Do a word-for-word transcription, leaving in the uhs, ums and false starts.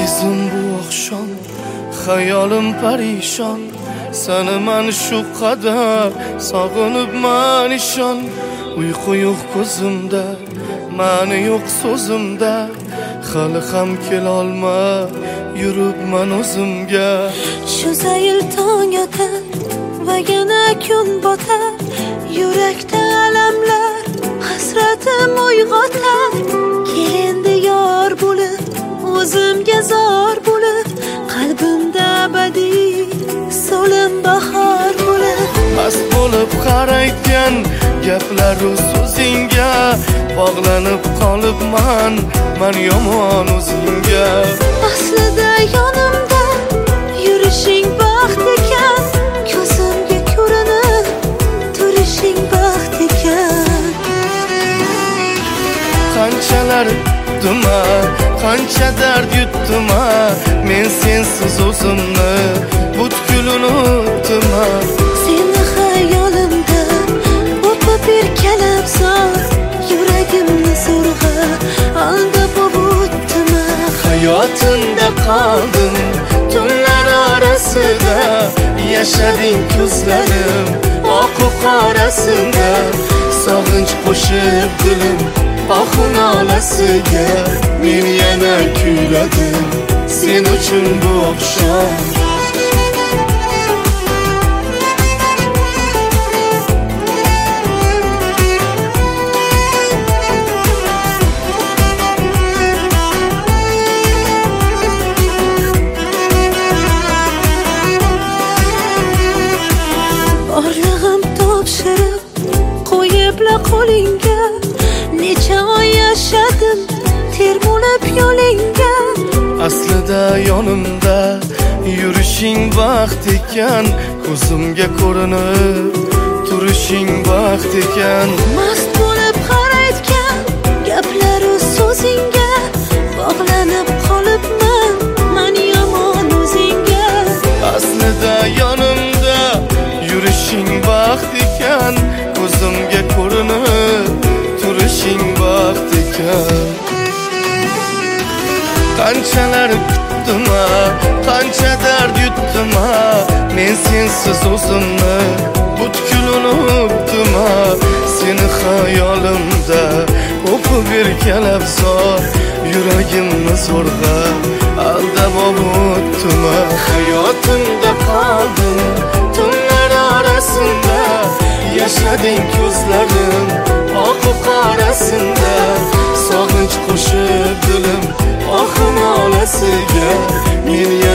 Azizim bu oqshom xayolim parishon, seni man shu qadar sog'inibman ishon. Uyqu yo'q ko'zimda, ma'ni yo'q so'zimda, hali ham kelolmay yuribman o'zimga. Shu zayl tong otar va yana kun botar, yurakda alamlar hasratim uyg'otar. Kel endi yor bo'lib, o'zimga zor bo'lib, qalbimda abadiy so'lim bahor bo'lib. Mast bo'lib qarayotgan gaplaru so'zingga bog'lanib qolibman men yomon o'zingga. Aslida yonimda yurishing baxt ekan, ko'zimga ko'rinib turishing baxt ekan. Qanchalar yutdim, qancha dard yutdim, men sensiz o'zimni butkul unutdim. Seni xayolimda o'pib erkalab zor, yuragimni zo'rg'a aldab o'tdim. Hayotimda qoldim tunlar orasida, yashading ko'zlarim oq qorasida. Sog'inch qo'shib dilim ohu nolasiga, men yana kuyladim sen uchun bu oqshom. Borlig'im topshirib qo'yibla qo'lingga, necha oy yashadim termulib yo'lingga. Aslida yonimda yurishing baxt ekan, ko'zimga ko'rinib turishing baxt ekan. Mast bo'lib qarayotgan gaplaru so'zingga bog'lanib qolibman men yomon o'zingga. Aslida yonimda yurishing baxt ekan, ko'zimga ko'rinib turishing baxt ekan. Qanchalar kutdim, qancha dard yutdim, men sensiz o'zimni butkul unutdim. Seni xayolimda o'pib erkalab zor, yuragimni zo'rg'a aldab o'tdim. Hayotimda qoldim tunlar orasida, yashading ko'zlarim oq qorasida. Sog'inch qo'shib dilim ohu nolasiga, men